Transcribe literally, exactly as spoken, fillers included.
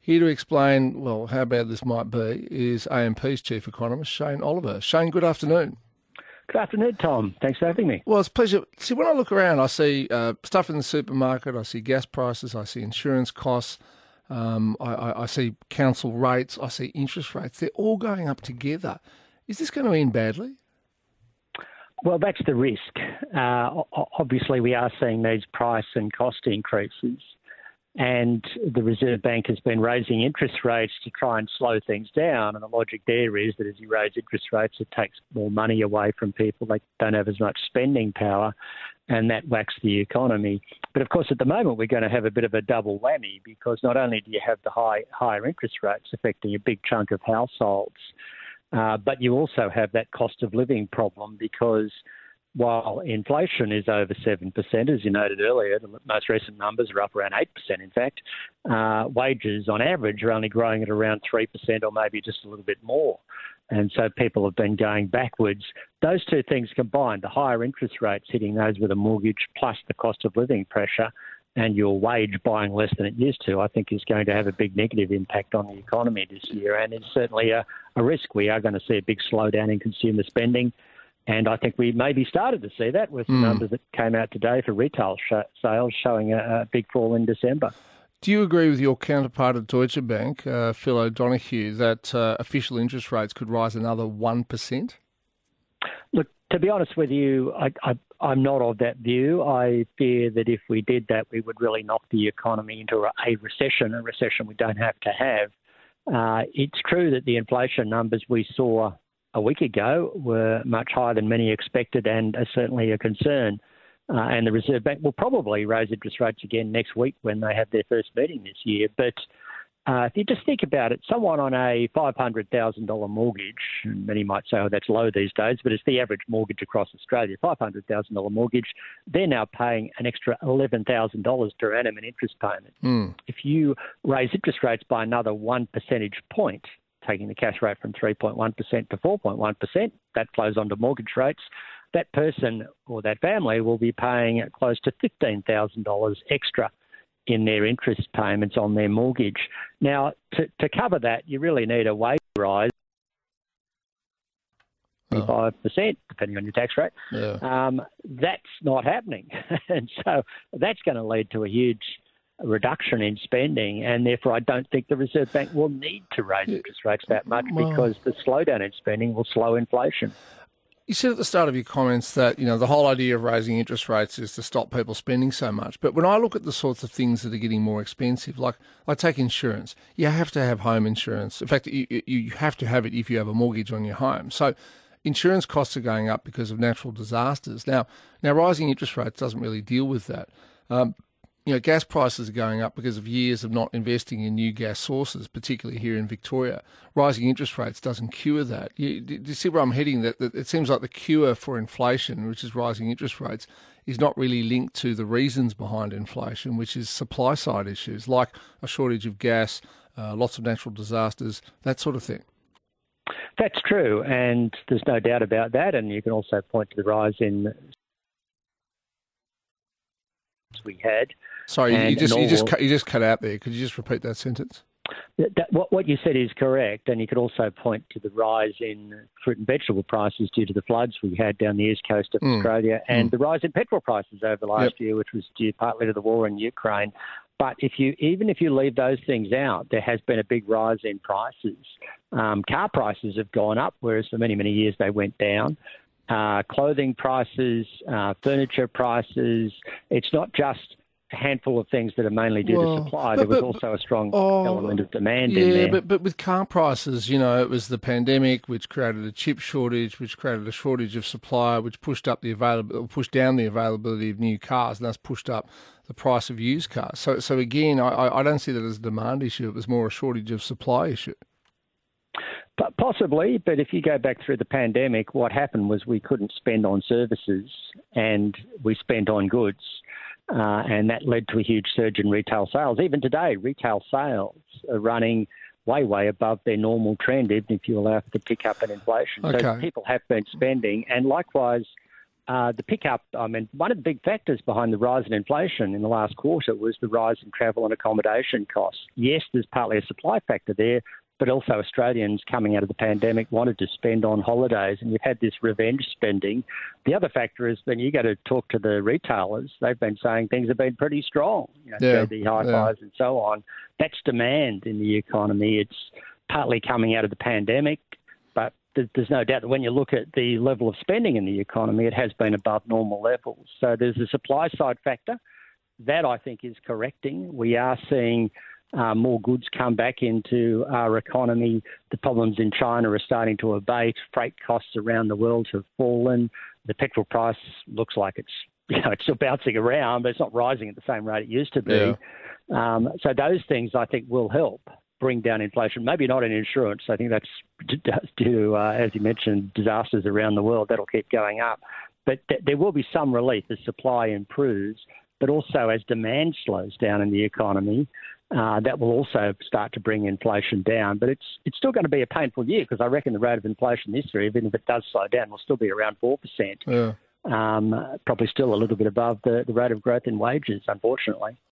Here to explain, well, how bad this might be is A M P's Chief Economist, Shane Oliver. Shane, good afternoon. Good afternoon, Tom. Thanks for having me. Well, it's a pleasure. See, when I look around, I see uh, stuff in the supermarket, I see gas prices, I see insurance costs, um, I, I, I see council rates, I see interest rates. They're all going up together. Is this going to end badly? Well, that's the risk. Uh, obviously, we are seeing these price and cost increases, and the Reserve Bank has been raising interest rates to try and slow things down. And the logic there is that as you raise interest rates, it takes more money away from people. They don't have as much spending power, and that whacks the economy. But of course, at the moment, we're going to have a bit of a double whammy, because not only do you have the high higher interest rates affecting a big chunk of households, uh, but you also have that cost of living problem, because while inflation is over seven percent, as you noted earlier, the most recent numbers are up around eight percent, in fact, uh, wages on average are only growing at around three percent or maybe just a little bit more. And so people have been going backwards. Those two things combined, the higher interest rates hitting those with a mortgage plus the cost of living pressure and your wage buying less than it used to, I think is going to have a big negative impact on the economy this year. And it's certainly a, a risk. We are going to see a big slowdown in consumer spending. And I think we maybe started to see that with the Mm. numbers that came out today for retail sh- sales showing a, a big fall in December. Do you agree with your counterpart at Deutsche Bank, uh, Phil O'Donoghue, that uh, official interest rates could rise another one percent? Look, to be honest with you, I, I, I'm not of that view. I fear that if we did that, we would really knock the economy into a, a recession, a recession we don't have to have. Uh, it's true that the inflation numbers we saw a week ago were much higher than many expected and are certainly a concern. Uh, and the Reserve Bank will probably raise interest rates again next week when they have their first meeting this year. But uh, if you just think about it, someone on a five hundred thousand dollars mortgage, and many might say, oh, that's low these days, but it's the average mortgage across Australia, five hundred thousand dollars mortgage, they're now paying an extra eleven thousand dollars per annum in interest payment. Mm. If you raise interest rates by another one percentage point, taking the cash rate from three point one percent to four point one percent, that flows onto mortgage rates. That person or that family will be paying close to fifteen thousand dollars extra in their interest payments on their mortgage. Now, to, to cover that, you really need a wage rise of twenty-five percent, depending on your tax rate. Yeah. Um, that's not happening. And so that's going to lead to a huge reduction in spending, and therefore I don't think the Reserve Bank will need to raise interest rates that much, Well, because the slowdown in spending will slow inflation. You said at the start of your comments that, you know, the whole idea of raising interest rates is to stop people spending so much. But when I look at the sorts of things that are getting more expensive, like I take insurance, you have to have home insurance. In fact, you, you have to have it if you have a mortgage on your home. So insurance costs are going up because of natural disasters. Now, now rising interest rates doesn't really deal with that. Um, You know, gas prices are going up because of years of not investing in new gas sources, particularly here in Victoria. Rising interest rates doesn't cure that. You, do you see where I'm heading? That, that it seems like the cure for inflation, which is rising interest rates, is not really linked to the reasons behind inflation, which is supply side issues like a shortage of gas, uh, lots of natural disasters, that sort of thing. That's true, and there's no doubt about that. And you can also point to the rise in we had. Sorry, and you just you just all, cut, you just cut out there. Could you just repeat that sentence? That, what, what you said is correct, and you could also point to the rise in fruit and vegetable prices due to the floods we had down the east coast of mm. Australia, and mm. the rise in petrol prices over the last yep. year, which was due partly to the war in Ukraine. But if you even if you leave those things out, there has been a big rise in prices. Um, car prices have gone up, whereas for many, many years they went down. Uh, clothing prices, uh, furniture prices. It's not just a handful of things that are mainly due well, to supply. But, there was but, also a strong oh, element of demand yeah, in there. Yeah, but, but with car prices, you know, it was the pandemic which created a chip shortage, which created a shortage of supply, which pushed up the availability, pushed down the availability of new cars, and thus pushed up the price of used cars. So, so again, I, I don't see that as a demand issue. It was more a shortage of supply issue. But possibly, but if you go back through the pandemic, what happened was we couldn't spend on services and we spent on goods, uh, and that led to a huge surge in retail sales. Even today, retail sales are running way, way above their normal trend, even if you allow for the pick up in inflation. Okay. So people have been spending, and likewise, uh, the pickup, I mean, one of the big factors behind the rise in inflation in the last quarter was the rise in travel and accommodation costs. Yes, there's partly a supply factor there, but also Australians coming out of the pandemic wanted to spend on holidays, and you've had this revenge spending. The other factor is when you go to talk to the retailers, they've been saying things have been pretty strong, you know, yeah, the high yeah. fives and so on. That's demand in the economy. It's partly coming out of the pandemic, but there's no doubt that when you look at the level of spending in the economy, it has been above normal levels. So there's a supply side factor. That, I think, is correcting. We are seeing uh, more goods come back into our economy. The problems in China are starting to abate. Freight costs around the world have fallen. The petrol price looks like it's, you know, it's still bouncing around, but it's not rising at the same rate it used to be. Yeah. Um, so those things, I think, will help bring down inflation. Maybe not in insurance. I think that's due to, uh, as you mentioned, disasters around the world. That'll keep going up. But th- there will be some relief as supply improves, but also as demand slows down in the economy, uh, that will also start to bring inflation down. But it's it's still going to be a painful year because I reckon the rate of inflation this year, even if it does slow down, will still be around four percent. Yeah. Um, probably still a little bit above the, the rate of growth in wages, unfortunately.